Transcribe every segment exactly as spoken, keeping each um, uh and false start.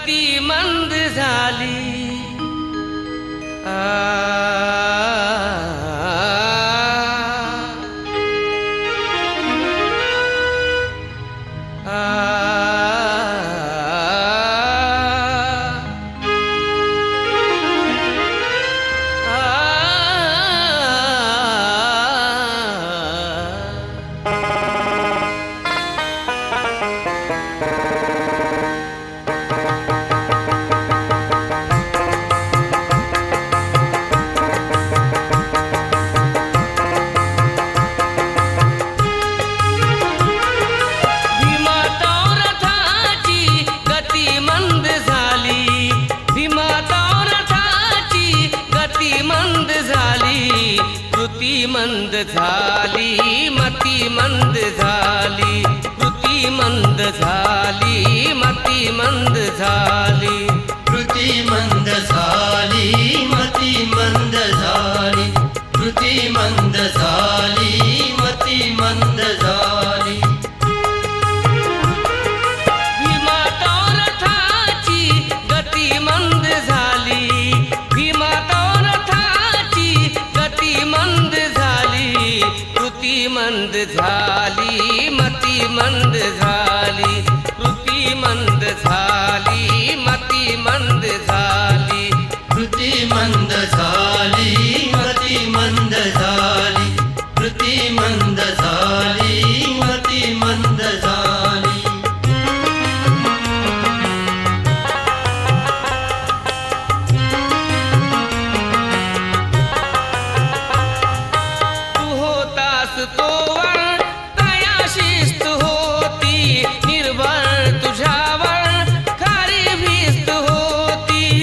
गती मंद झाली। आ मंद झाली मती मंद झाली, कृती मंद झाली मती मंद झाली, कृती मंद झाली मती मंद झाली, कृती मंद झाली मती मंद झाली। भीमाता रथाची गती मंद झाली, भीमाता रथाची गती मंद झाली, कृती मंद झाली मती मंद झाली, कृती मंद झाली मती मंद झाली, कृती मंद झाली मती मंद झाली, कृती मंद झाली मती मंद झाली। तू होतास तोवर तया शिस्त होती, निर्भर तुझ्यावर खरी भिस्त होती।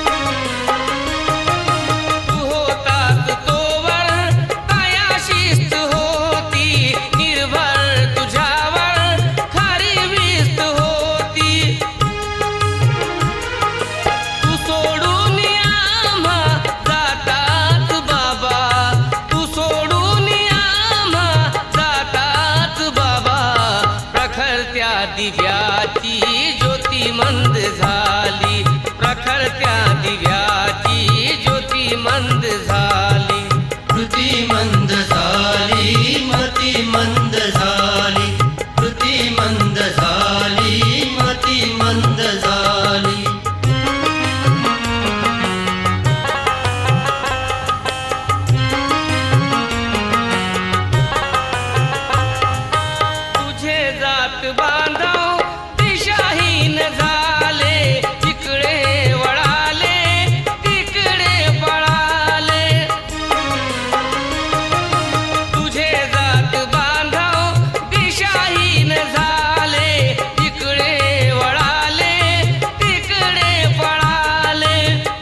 तू होतास तोवर तया शिस्त होती, निर्भर तुझ्यावर खरी भिस्त होती। तू सोडून आम्हा जातात बाबा, तू सोडून आम्हा जातात बाबा, प्रखरत्या दिव्याची ज्योती मंद झाली, प्रखरत्या दिव्याची ज्योती मंद झाली, कृती मंद झाली मती मंद झाली, कृती मंद झाली मती मंद झाली। तुझे जात बांधव दिशाहीन झाले, जिकडे वळाले तिकडे पळाले। तुझे जात बांधव दिशाहीन झाले, जिकडे वळाले तिकडे पळाले।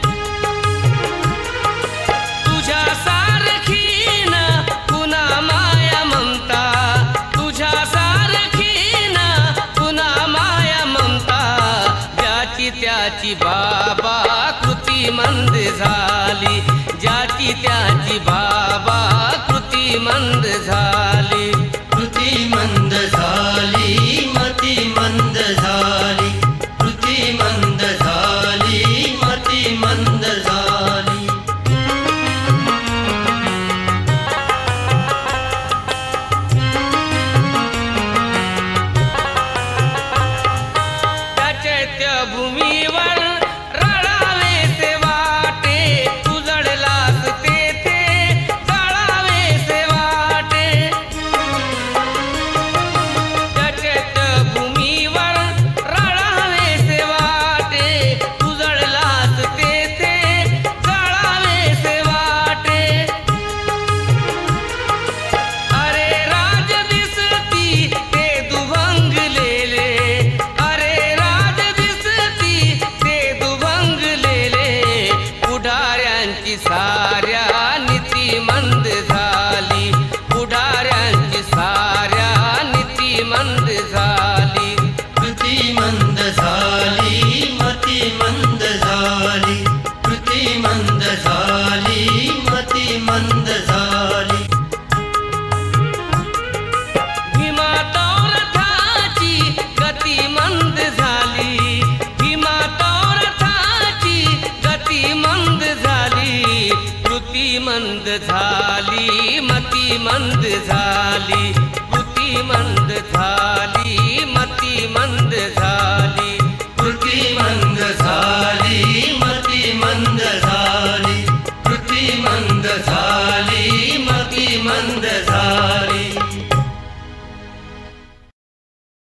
तुझ्या सारखीन पुन्हा माया ममता, तुझ्या सारखीन पुन्हा माया ममता, ज्याची त्याची बाबा कृती मंद झाली, ज्याची त्याची बाबा कृती मंद झाली, कृती मंद झाली मती मंद झाली, कृती मंद झाली मती मंद झाली। त्या चैत्यभूमीवर रळावेसे वाटे, उजळलास तेथे जळावेसे वाटे। झाली मती मंद झाली